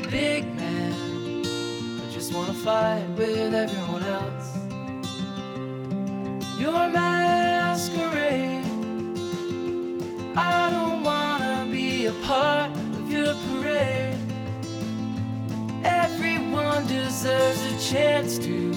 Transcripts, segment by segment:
big man. I just wanna fight with everyone else. Your masquerade. I don't wanna be a part of your parade. Everyone deserves a chance to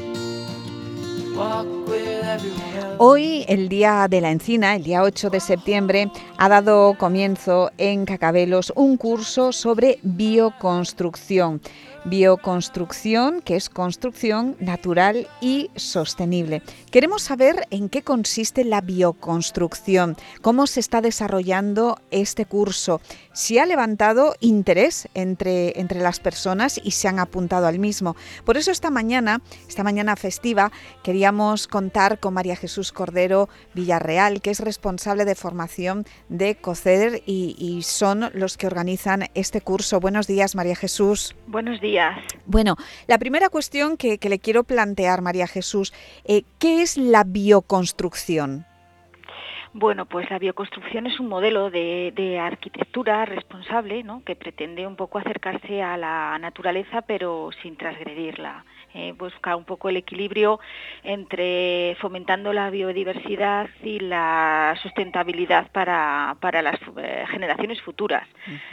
walk with everyone else. Hoy, el Día de la Encina, el día 8 de septiembre, ha dado comienzo en Cacabelos un curso sobre bioconstrucción. Bioconstrucción, que es construcción natural y sostenible. Queremos saber en qué consiste la bioconstrucción, cómo se está desarrollando este curso, si ha levantado interés entre las personas y se han apuntado al mismo. Por eso esta mañana festiva, queríamos contar con María Jesús Cordero Villarreal, que es responsable de formación de COCEDER y son los que organizan este curso. Buenos días, María Jesús. Buenos días. Bueno, la primera cuestión que le quiero plantear, María Jesús, ¿qué es la bioconstrucción? Bueno, pues la bioconstrucción es un modelo de arquitectura responsable, ¿no?, que pretende un poco acercarse a la naturaleza pero sin transgredirla. Busca un poco el equilibrio entre fomentando la biodiversidad y la sustentabilidad para las generaciones futuras.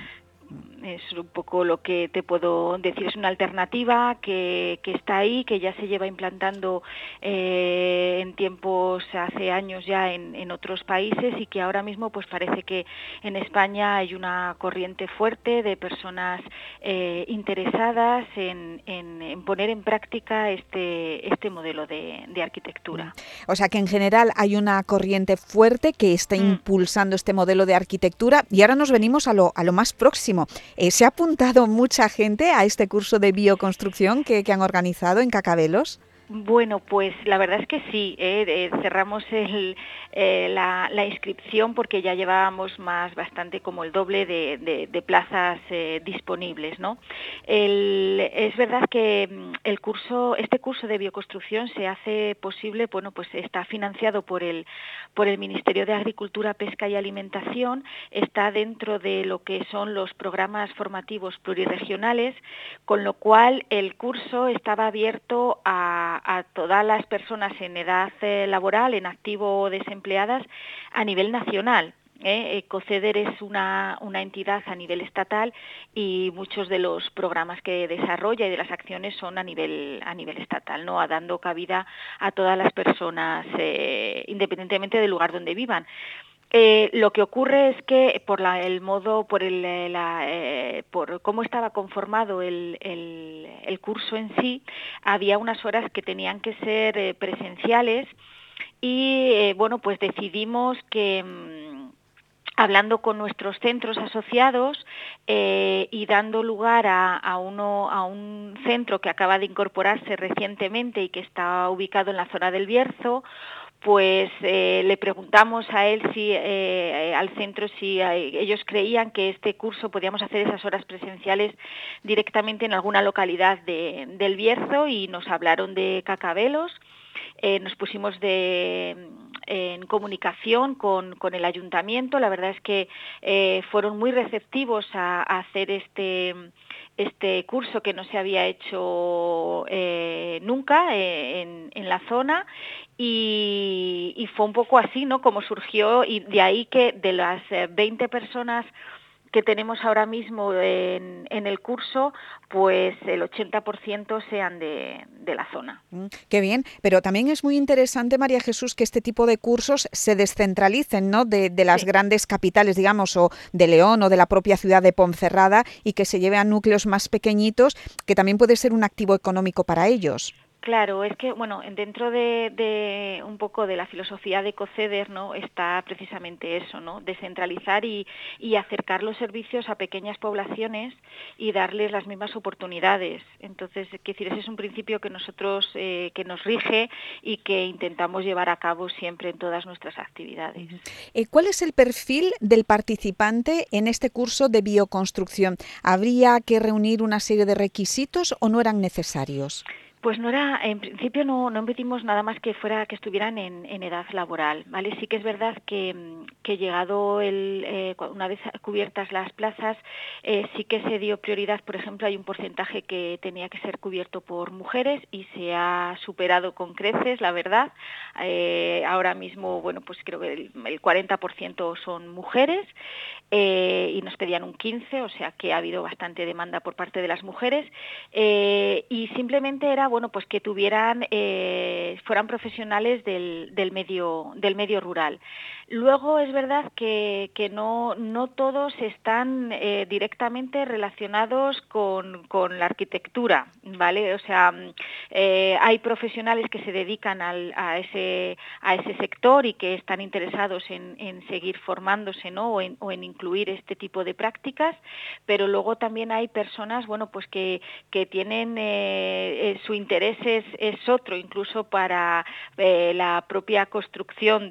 Es un poco lo que te puedo decir, es una alternativa que está ahí, que ya se lleva implantando en tiempos, hace años ya en otros países, y que ahora mismo pues parece que en España hay una corriente fuerte de personas interesadas en poner en práctica este modelo de arquitectura. O sea que en general hay una corriente fuerte que está impulsando este modelo de arquitectura, y ahora nos venimos a lo más próximo. ¿Se ha apuntado mucha gente a este curso de bioconstrucción que han organizado en Cacabelos? Bueno, pues la verdad es que sí, cerramos la inscripción porque ya llevábamos bastante como el doble de plazas disponibles, ¿no? Es verdad que este curso de bioconstrucción se hace posible, bueno, pues está financiado por el Ministerio de Agricultura, Pesca y Alimentación, está dentro de lo que son los programas formativos pluriregionales, con lo cual el curso estaba abierto a todas las personas en edad laboral, en activo o desempleadas, a nivel nacional. COCEDER es una entidad a nivel estatal y muchos de los programas que desarrolla y de las acciones son a nivel estatal, ¿no?, dando cabida a todas las personas, independientemente del lugar donde vivan. Lo que ocurre es que por cómo estaba conformado el curso en sí, había unas horas que tenían que ser presenciales y bueno, pues decidimos que hablando con nuestros centros asociados y dando lugar a un centro que acaba de incorporarse recientemente y que está ubicado en la zona del Bierzo, pues le preguntamos a él al centro si ellos creían que este curso podíamos hacer esas horas presenciales directamente en alguna localidad del Bierzo, y nos hablaron de Cacabelos. Nos pusimos en comunicación con el ayuntamiento. La verdad es que fueron muy receptivos a hacer este curso que no se había hecho nunca en la zona, y fue un poco así, ¿no?, como surgió, y de ahí que de las 20 personas que tenemos ahora mismo en el curso, pues el 80% sean de la zona. Qué bien, pero también es muy interesante, María Jesús, que este tipo de cursos se descentralicen, ¿no?, de las grandes capitales, digamos, o de León o de la propia ciudad de Ponferrada, y que se lleve a núcleos más pequeñitos, que también puede ser un activo económico para ellos. Claro, es que, bueno, dentro de un poco de la filosofía de COCEDER, ¿no?, está precisamente eso, ¿no?, descentralizar y acercar los servicios a pequeñas poblaciones y darles las mismas oportunidades. Entonces, ese es un principio que nosotros, que nos rige y que intentamos llevar a cabo siempre en todas nuestras actividades. ¿Cuál es el perfil del participante en este curso de bioconstrucción? ¿Habría que reunir una serie de requisitos o no eran necesarios? Pues no era, en principio no pedimos nada más que estuvieran en edad laboral, ¿vale? Sí que es verdad que llegado una vez cubiertas las plazas, sí que se dio prioridad. Por ejemplo, hay un porcentaje que tenía que ser cubierto por mujeres y se ha superado con creces, la verdad. Ahora mismo, bueno, pues creo que el 40% son mujeres, y nos pedían un 15%, o sea que ha habido bastante demanda por parte de las mujeres, y simplemente era, bueno, pues que fueran profesionales del medio rural. Luego es verdad que no todos están directamente relacionados con la arquitectura, ¿vale? O sea, hay profesionales que se dedican a ese sector y que están interesados en seguir formándose, ¿no? o en incluir este tipo de prácticas, pero luego también hay personas, bueno, pues que tienen su interés es otro, incluso para la propia construcción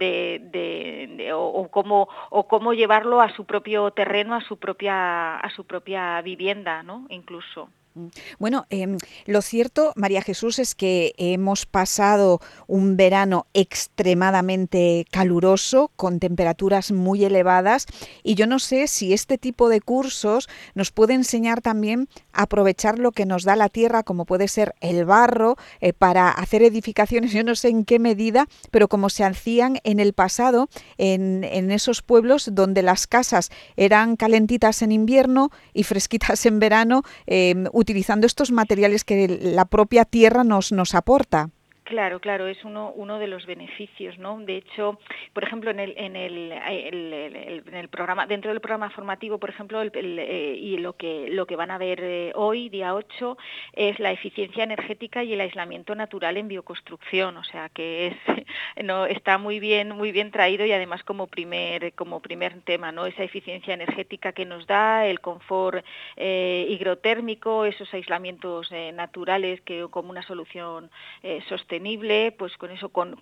o cómo llevarlo a su propio terreno, a su propia vivienda, ¿no? Incluso. Bueno, lo cierto, María Jesús, es que hemos pasado un verano extremadamente caluroso, con temperaturas muy elevadas, y yo no sé si este tipo de cursos nos puede enseñar también a aprovechar lo que nos da la tierra, como puede ser el barro, para hacer edificaciones. Yo no sé en qué medida, pero como se hacían en el pasado, en esos pueblos donde las casas eran calentitas en invierno y fresquitas en verano, utilizando estos materiales que la propia tierra nos aporta. Claro, es uno de los beneficios, ¿no? De hecho, por ejemplo, en el programa, dentro del programa formativo, por ejemplo, y lo que van a ver hoy, día 8, es la eficiencia energética y el aislamiento natural en bioconstrucción, o sea que está muy bien traído, y además como primer tema, ¿no? Esa eficiencia energética que nos da, el confort higrotérmico, esos aislamientos naturales que como una solución sostenible, pues con eso, con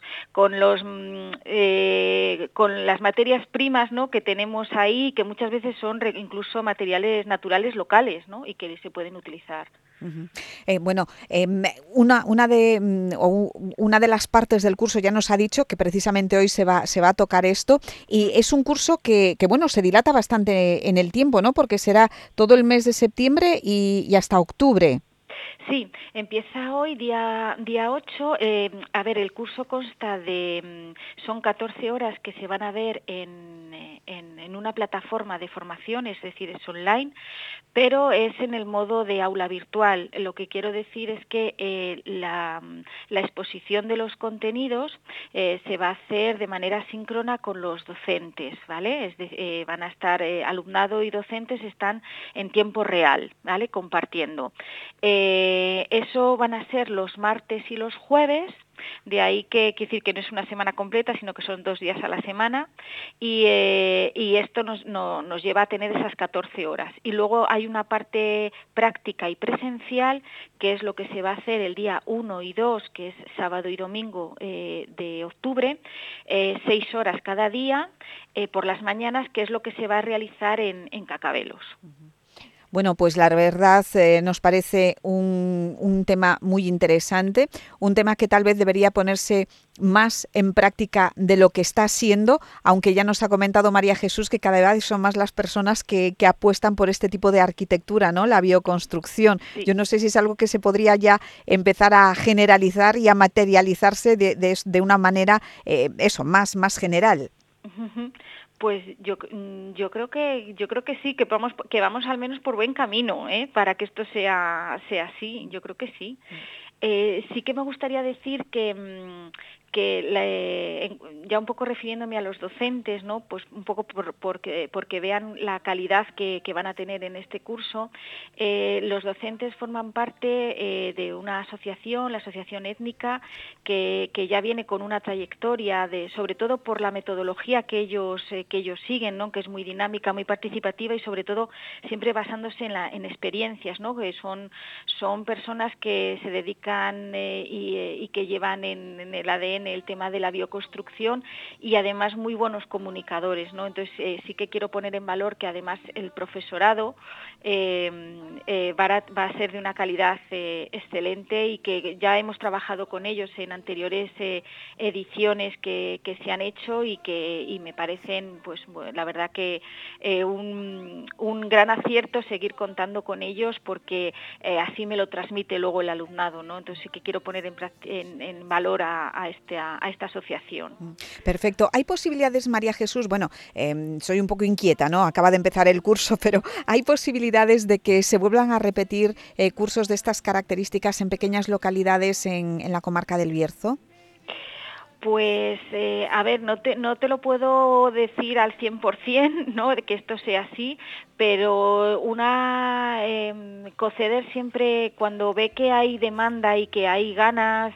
las materias primas, ¿no? que tenemos ahí, que muchas veces son incluso materiales naturales locales, ¿no? y que se pueden utilizar. Uh-huh. Bueno, una de las partes del curso ya nos ha dicho que precisamente hoy se va a tocar esto, y es un curso que bueno, se dilata bastante en el tiempo, ¿no? Porque será todo el mes de septiembre y hasta octubre. Sí, empieza hoy, día 8. A ver, el curso consta son 14 horas que se van a ver en una plataforma de formación, es decir, es online, pero es en el modo de aula virtual. Lo que quiero decir es que la exposición de los contenidos se va a hacer de manera síncrona con los docentes, ¿vale? Van a estar alumnado y docentes están en tiempo real, ¿vale? Compartiendo. Eso van a ser los martes y los jueves. De ahí que quiere decir que no es una semana completa, sino que son 2 días a la semana, y esto nos lleva a tener esas 14 horas. Y luego hay una parte práctica y presencial, que es lo que se va a hacer el día 1 y 2, que es sábado y domingo de octubre, 6 horas cada día por las mañanas, que es lo que se va a realizar en Cacabelos. Bueno, pues la verdad nos parece un tema muy interesante, un tema que tal vez debería ponerse más en práctica de lo que está siendo, aunque ya nos ha comentado María Jesús que cada vez son más las personas que apuestan por este tipo de arquitectura, ¿no? La bioconstrucción. Sí. Yo no sé si es algo que se podría ya empezar a generalizar y a materializarse de una manera, más general. Pues yo creo que sí, que vamos al menos por buen camino, para que esto sea así. Yo creo que sí. Sí que me gustaría decir que ya un poco refiriéndome a los docentes, ¿no? Pues un poco porque vean la calidad que van a tener en este curso. Los docentes forman parte de una asociación, la Asociación Étnica, que ya viene con una trayectoria sobre todo por la metodología que ellos siguen, ¿no? Que es muy dinámica, muy participativa, y sobre todo siempre basándose en experiencias, ¿no? Que son personas que se dedican y que llevan en el ADN bien el tema de la bioconstrucción y además muy buenos comunicadores, ¿no? Entonces sí que quiero poner en valor que además el profesorado va a ser de una calidad excelente y que ya hemos trabajado con ellos en anteriores ediciones que se han hecho y me parecen, pues la verdad que un gran acierto seguir contando con ellos porque así me lo transmite luego el alumnado, ¿no? Entonces sí que quiero poner en valor a esta asociación. Perfecto. ¿Hay posibilidades, María Jesús? Bueno, soy un poco inquieta, ¿no? Acaba de empezar el curso, pero ¿hay posibilidades de que se vuelvan a repetir cursos de estas características en pequeñas localidades en la comarca del Bierzo? Pues, a ver, no te lo puedo decir al 100%, ¿no?, de que esto sea así, pero Coceder siempre, cuando ve que hay demanda y que hay ganas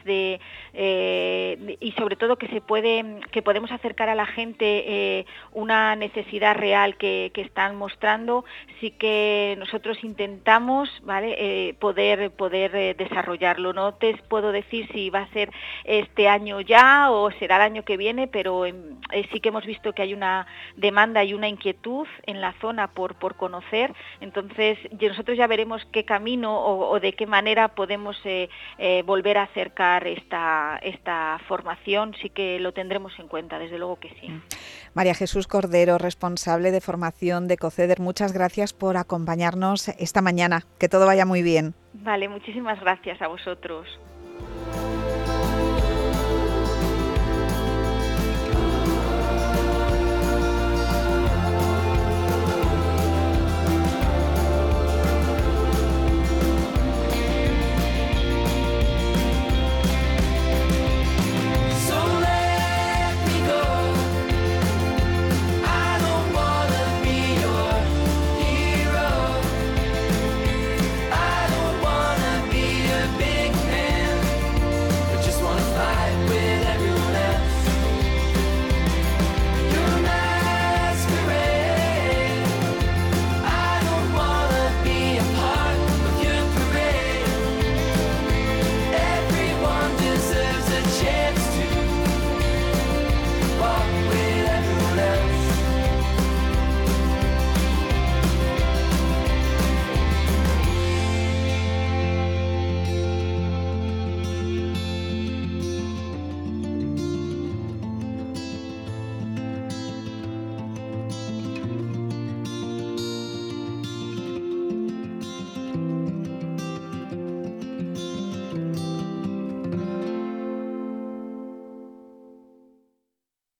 y sobre todo que podemos acercar a la gente una necesidad real que están mostrando, sí que nosotros intentamos, ¿vale?, poder desarrollarlo. No te puedo decir si va a ser este año ya o será el año que viene, pero sí que hemos visto que hay una demanda y una inquietud en la zona por conocer. Entonces nosotros ya veremos qué camino o de qué manera podemos volver a acercar esta formación. Sí que lo tendremos en cuenta, desde luego que sí. María Jesús Cordero, responsable de formación de Coceder, muchas gracias por acompañarnos esta mañana. Que todo vaya muy bien. Vale, muchísimas gracias a vosotros.